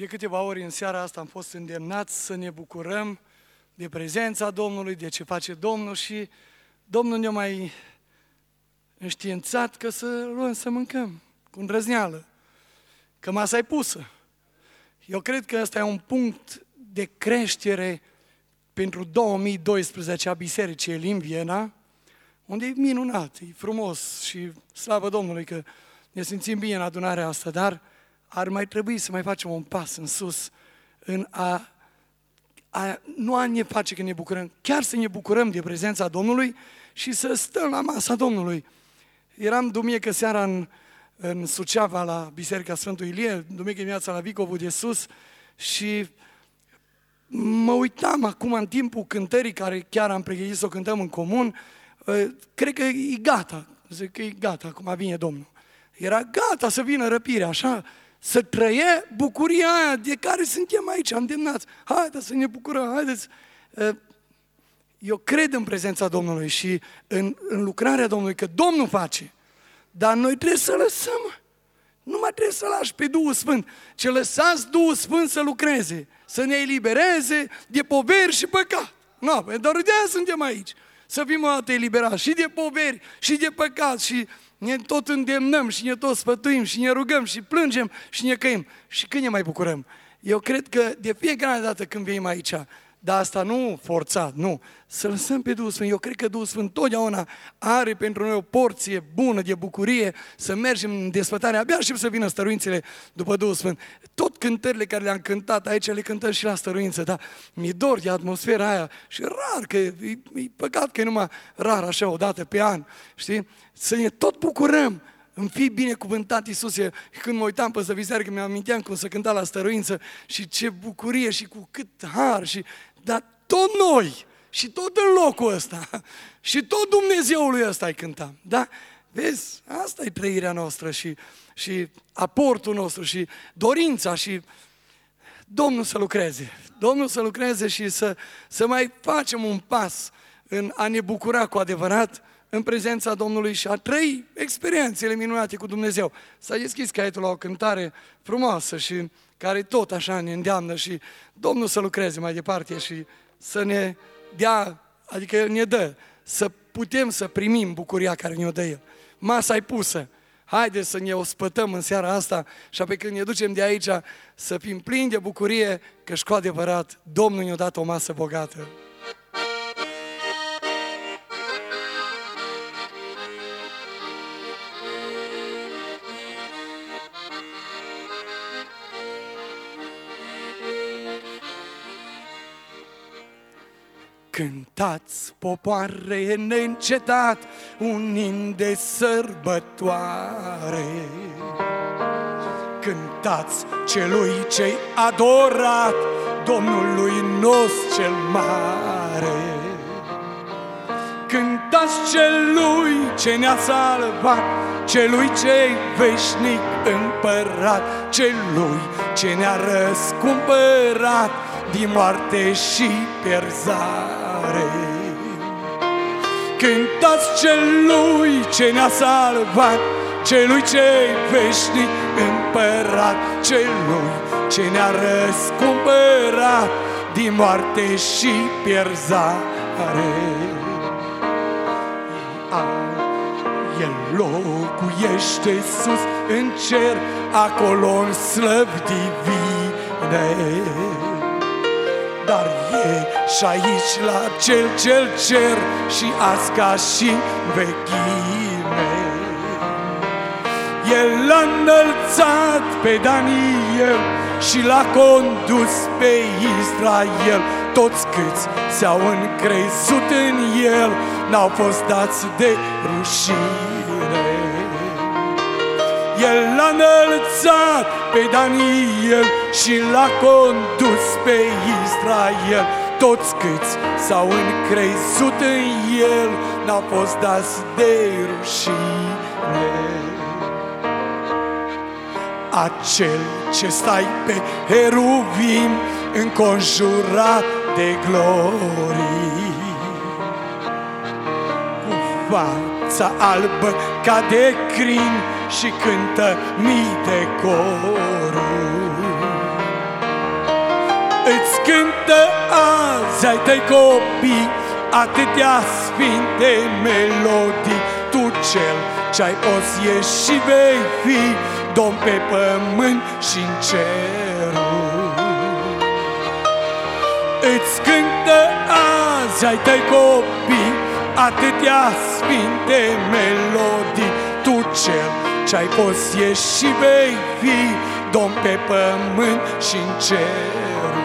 De câteva ori în seara asta am fost îndemnați să ne bucurăm de prezența Domnului, de ce face Domnul și Domnul ne-a mai înștiințat că să luăm să mâncăm cu îndrăzneală, că masa e pusă. Eu cred că ăsta e un punct de creștere pentru 2012 a Bisericii Elim Viena, unde e minunat, e frumos și slavă Domnului că ne simțim bine în adunarea asta, dar ar mai trebui să mai facem un pas în sus, în nu a ne face că ne bucurăm, chiar să ne bucurăm de prezența Domnului și să stăm la masa Domnului. Eram duminică seara în Suceava, la Biserica Sfântul Ilie, duminică dimineața la Vicovul de Sus și mă uitam acum în timpul cântării, care chiar am pregătit să o cântăm în comun, cred că e gata, zic că e gata, acum vine Domnul. Era gata să vină răpirea, așa, să trăie bucuria aia de care suntem aici, îndemnați. Haideți să ne bucurăm, haideți. Eu cred în prezența Domnului și în lucrarea Domnului, că Domnul face, dar noi trebuie să lăsăm. Nu mai trebuie să lași pe Duhul Sfânt, ci lăsați Duhul Sfânt să lucreze, să ne elibereze de poveri și păcat. Nu, doar de aia suntem aici. Să fim o dată eliberați și de poveri și de păcat și ne tot îndemnăm și ne tot sfătuim și ne rugăm și plângem și ne căim. Și când ne mai bucurăm? Eu cred că de fiecare dată când venim aici, dar asta nu forțat, nu, să lăsăm pe Duhul Sfânt. Eu cred că Duhul Sfânt totdeauna are pentru noi o porție bună de bucurie, să mergem în desfătare, abia aștept să vină stăruințele după Duhul Sfânt. Tot cântările care le-am cântat aici, le cântăm și la stăruință, dar mi-e dor de atmosfera aia și rar, că e păcat că e numai rar așa o dată pe an, știi? Să ne tot bucurăm. Îmi fi binecuvântat, Iisuse, când mă uitam pe zăviseară, că mi-aminteam cum să cânta la stăruință și ce bucurie și cu cât har și... Dar tot noi și tot în locul ăsta și tot Dumnezeului ăsta îi cântam, da? Vezi, asta e trăirea noastră și aportul nostru și dorința și Domnul să lucreze. Domnul să lucreze și să mai facem un pas în a ne bucura cu adevărat în prezența Domnului și a trăi experiențele minunate cu Dumnezeu. S-a deschis caietul la o cântare frumoasă și care tot așa ne îndeamnă și Domnul să lucreze mai departe și să ne dea, adică ne dă, să putem să primim bucuria care ne-o dă El. Masa e pusă. Haideți să ne ospătăm în seara asta și apoi când ne ducem de aici să fim plini de bucurie că și cu adevărat Domnul ne-a dat o masă bogată. Cântați, popoare, neîncetat, un in de sărbătoare. Cântați celui ce-i adorat, Domnului nostru cel mare. Cântați celui ce ne-a salvat, celui ce-i veșnic împărat, celui ce ne-a răscumpărat din moarte și pierzare. Cântați celui ce ne-a salvat, celui ce-i veșnic împărat, celui ce ne-a răscumpărat din moarte și pierzare. El locuiește sus în cer, acolo în slăvi divine, dar e și aici la cel ce-l cer și azi ca și vechime. El l-a înălțat pe Daniel și l-a condus pe Israel. Toți câți s-au încrezut în el n-au fost dați de rușine. El l-a înălțat pe Daniel și l-a condus pe Israel. Toți câți s-au încrezut în el n-au fost dați de rușine. Acel ce stai pe heruvim înconjurat de glorii, cu fața albă ca de crin și cântă mii de coruri. Îți cântă azi ai tăi copii atâtea sfinte melodii. Tu cel ce-ai fost, ești și vei fi Domn pe pământ și-n cerul. Îți cântă azi ai tăi copii atâtea sfinte melodii. Tu cel ce-ai fost, ești și vei fi Domn pe pământ și-n cerul.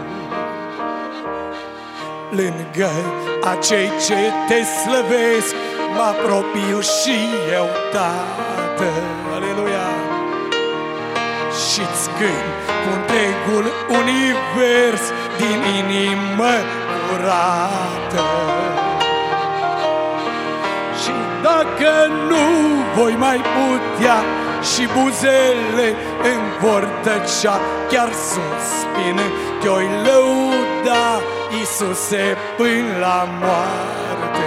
Lângă acei ce te slăvesc mă apropiu și eu, Tată, aleluia, și-ți cânt cu întregul univers din inimă curată. Și dacă nu voi mai putea și buzele îmi vor tăcea, chiar suspinând te-oi lăuda, Iisuse, până la moarte.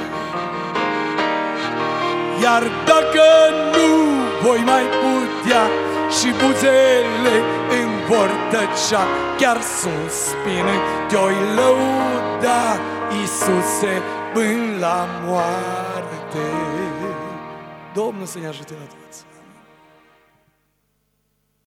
Iar dacă nu voi mai putea și buzele îmi vor tăcea, chiar suspinând te-oi lăuda, Iisuse, până la moarte. Domnul să ne ajute la toți!